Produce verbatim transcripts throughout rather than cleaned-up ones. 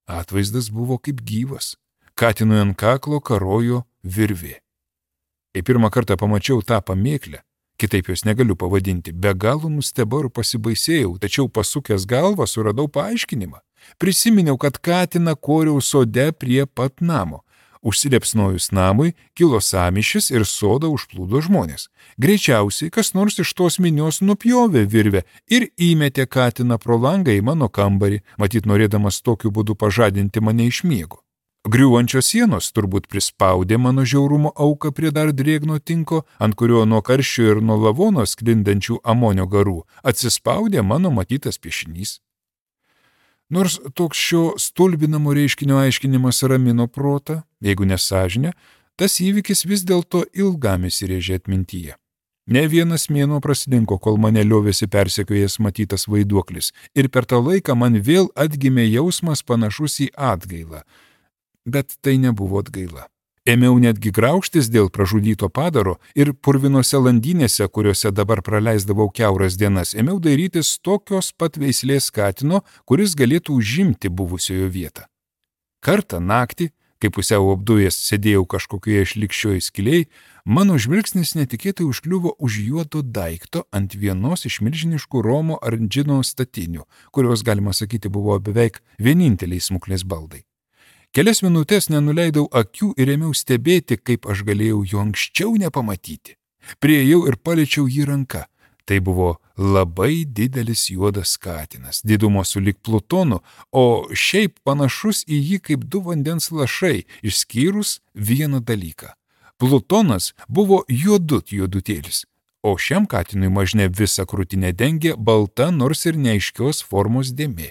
Atvaizdas buvo kaip gyvas. Katinui ant kaklo karojo virvė. Kai pirmą kartą pamačiau tą pamėklę, kitaip jos negaliu pavadinti, be galo nustebau ir pasibaisėjau, tačiau pasukęs galvą suradau paaiškinimą. Prisiminiau, kad katiną koriau sode prie pat namo. Užsiliepsnojus namui, kilo sąmyšis ir sodą užplūdo žmonės. Greičiausiai, kas nors iš tos minios nupjovė virvę ir įmetė katiną pro langą į mano kambarį, matyt norėdamas tokiu būdu pažadinti mane iš miego. Griūvančios sienos turbūt prispaudė mano žiaurumo auką prie dar drėgno tinko, ant kurio nuo karščio ir nuo lavono sklindančių amonio garų atsispaudė mano matytas piešinys. Nors toks šio stulbinamo reiškinio aiškinimas ramino protą, jeigu nesąžinė, tas įvykis vis dėlto ilgam įsirėžė atmintyje. Ne vienas mėnuo praslinko, kol mane liovėsi persekiojęs matytas vaiduoklis, ir per tą laiką man vėl atgimė jausmas panašus į atgailą. Bet tai nebuvo atgaila. Ėmiau netgi graužtis dėl pražudyto padaro ir purvinose landynėse, kuriuose dabar praleisdavau kiauras dienas, ėmiau dairytis tokios pat veislės katino, kuris galėtų užimti buvusiojo vietą. Kartą naktį, kai pusiau apdujęs sėdėjau kažkokioje šlikščioje skiliai, mano žvilgsnis netikėtai užkliuvo už juodo daikto ant vienos iš milžiniškų Romo ar džino statinių, kurios, galima sakyti, buvo beveik vieninteliai smuklės baldai. Kelias minutės nenuleidau akių ir ėmiau stebėti, kaip aš galėjau jo anksčiau nepamatyti. Priėjau ir paliečiau jį ranką. Tai buvo labai didelis juodas katinas, didumo sulig Plutonu, o šiaip panašus į jį kaip du vandens lašai, išskyrus vieną dalyką. Plutonas buvo juodut juodutėlis, o šiam katinui mažne visą krūtinę dengė balta, nors ir neaiškios formos dėmė.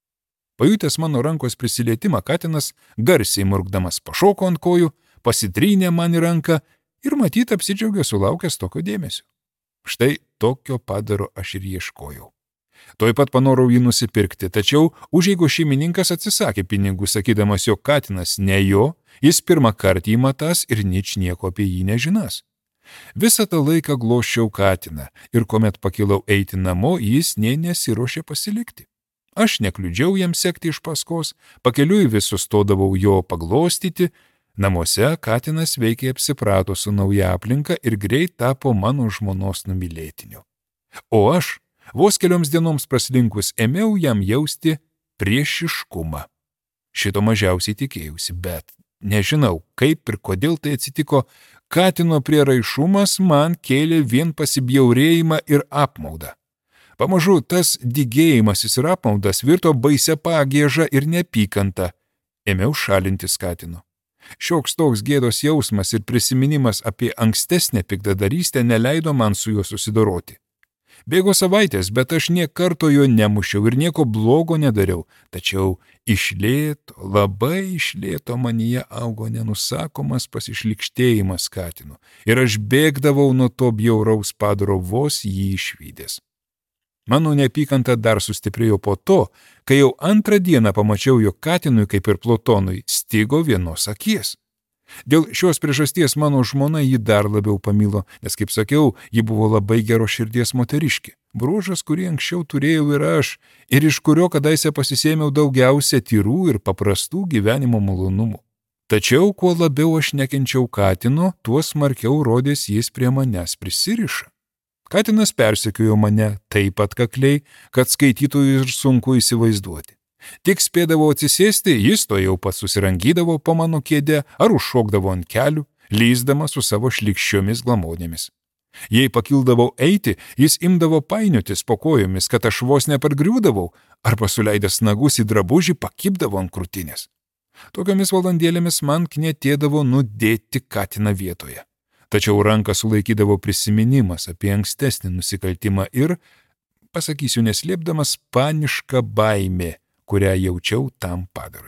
Pajutęs mano rankos prisilietimą, katinas, garsiai murkdamas, pašoko ant kojų, pasitrynė man į ranką ir matyt apsidžiaugė sulaukęs tokio dėmesio. Štai tokio padaro aš ir ieškojau. Tuoj pat panorau jį nusipirkti, tačiau užeigos šeimininkas atsisakė pinigų, sakydamas, jog katinas ne jo, jis pirmą kartą jį matąs ir nič nieko apie jį nežinas. Visą tą laiką glosčiau katiną ir kuomet pakilau eiti namo, jis nė nesiruošė pasilikti. Aš nekliudžiau jam sekti iš paskos, pakeliui vis sustodavau jo paglostyti. Namuose katinas veikiai apsiprato su nauja aplinka ir greit tapo mano žmonos numylėtiniu. O aš, vos kelioms dienoms praslinkus, ėmiau jam jausti priešiškumą. Šito mažiausiai tikėjausi, bet nežinau, kaip ir kodėl tai atsitiko, katino prieraišumas man kėlė vien pasibjaurėjimą ir apmaudą. Pamažu tas dygėjimasis ir apmaudas virto baisia pagieža ir neapykanta. Ėmiau šalintis katino. Šioks toks gėdos jausmas ir prisiminimas apie ankstesnę piktadarystę neleido man su juo susidoroti. Bėgo savaitės, bet aš nė karto jo nemušiau ir nieko blogo nedariau, tačiau iš lėto, labai iš lėto manyje augo nenusakomas pasišlikštėjimas katinu ir aš bėgdavau nuo to bjauraus padaro vos jį išvydęs. Mano neapykanta dar sustiprėjo po to, kai jau antrą dieną pamačiau, jog katinui, kaip ir Plutonui, stigo vienos akies. Dėl šios priežasties mano žmona jį dar labiau pamilo, nes, kaip sakiau, ji buvo labai gero širdies moteriškė. Bruožas, kurį anksčiau turėjau ir aš, ir iš kurio kadaise pasisėmiau daugiausia tyrų ir paprastų gyvenimo malonumų. Tačiau, kuo labiau aš nekenčiau katino, tuo smarkiau rodės jis prie manęs prisiriša. Katinas persekiojo mane taip atkakliai, kad skaitytojui ir sunku įsivaizduoti. Tik spėdavo atsisėsti, jis to jau pats susirangydavo po mano kėdę ar užšokdavo ant kelių, lyzdama su savo šlikščiomis glamonėmis. Jei pakildavau eiti, jis imdavo painiotis po kojomis, kad aš vos nepargriūdavau, arba suleidęs nagus į drabužį pakibdavo ant krūtinės. Tokiomis valandėlėmis man knietėdavo nudėti katiną vietoje. Tačiau ranką sulaikydavo prisiminimas apie ankstesnį nusikaltimą ir, pasakysiu neslėpdamas, panišką baimę, kurią jaučiau tam padarui.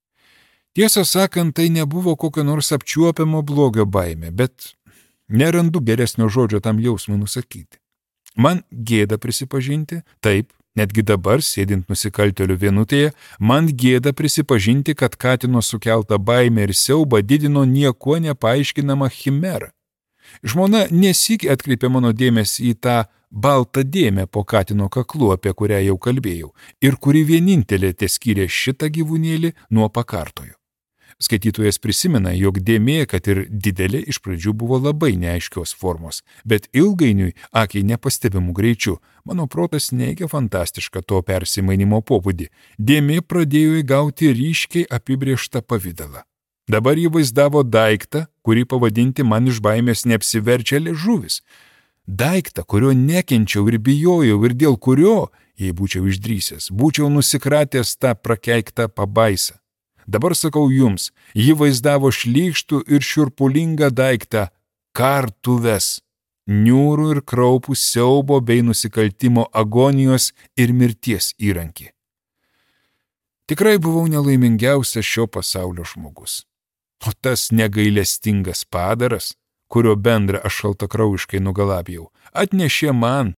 Tiesą sakant, tai nebuvo kokio nors apčiuopiamo blogio baimė, bet nerandu geresnio žodžio tam jausmui nusakyti. Man gėda prisipažinti, taip, netgi dabar, sėdint nusikaltėlių vienutėje, man gėda prisipažinti, kad katino sukeltą baimę ir siaubą didino niekuo nepaaiškinama chimera. Žmona nesyk atkreipė mano dėmesį į tą baltą dėmę po katino kaklu, apie kurią jau kalbėjau, ir kuri vienintelė teskyrė šitą gyvūnėlį nuo pakartojo. Skaitytojas prisimena, jog dėmė, kad ir didelė, iš pradžių buvo labai neaiškios formos, bet ilgainiui, akiai nepastebimų greičių, mano protas neigia fantastišką to persimainimo pobūdį, dėmė pradėjo įgauti ryškiai apibrėžtą pavidalą. Dabar jį vaizdavo daiktą, kurį pavadinti man iš baimės neapsiverčia liežuvis. Daiktą, kurio nekenčiau ir bijojau ir dėl kurio, jei būčiau išdrįsęs, būčiau nusikratęs tą prakeiktą pabaisą. Dabar sakau jums, ji vaizdavo šlykštų ir šiurpulingą daiktą – kartuves, niūrų ir kraupų siaubo bei nusikaltimo agonijos ir mirties įrankį. Tikrai buvau nelaimingiausias šio pasaulio žmogus. O tas negailestingas padaras, kurio bendrą aš šaltakraujiškai nugalabėjau, atnešė man,